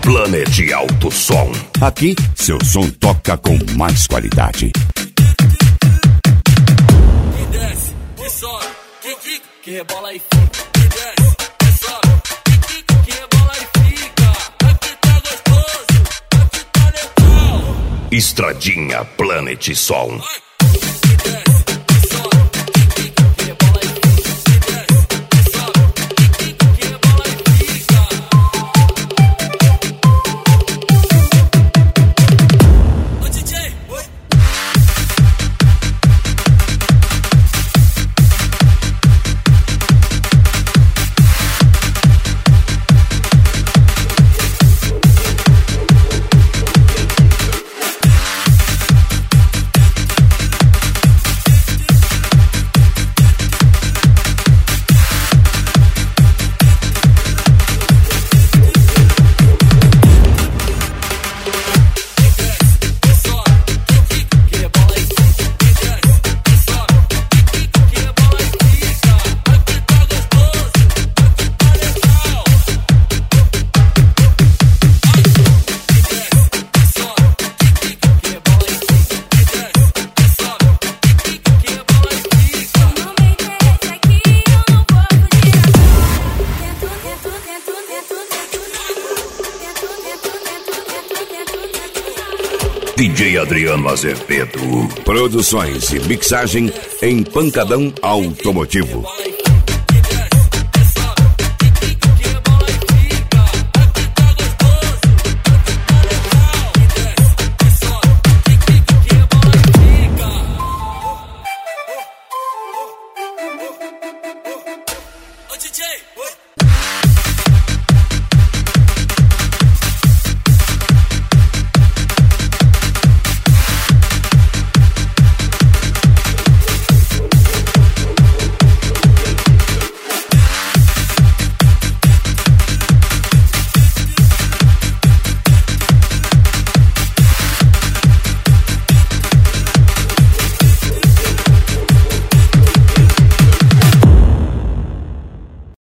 Planet Alto Som. Aqui, seu som toca com mais qualidade. Que desce, que sobe, que quica, que rebola e fica. Que desce, que sobe, que quica, que rebola e fica. Aqui tá gostoso, aqui tá legal. Estradinha Planet Som. DJ Adriano Azevedo. Produções e mixagem em Pancadão Automotivo.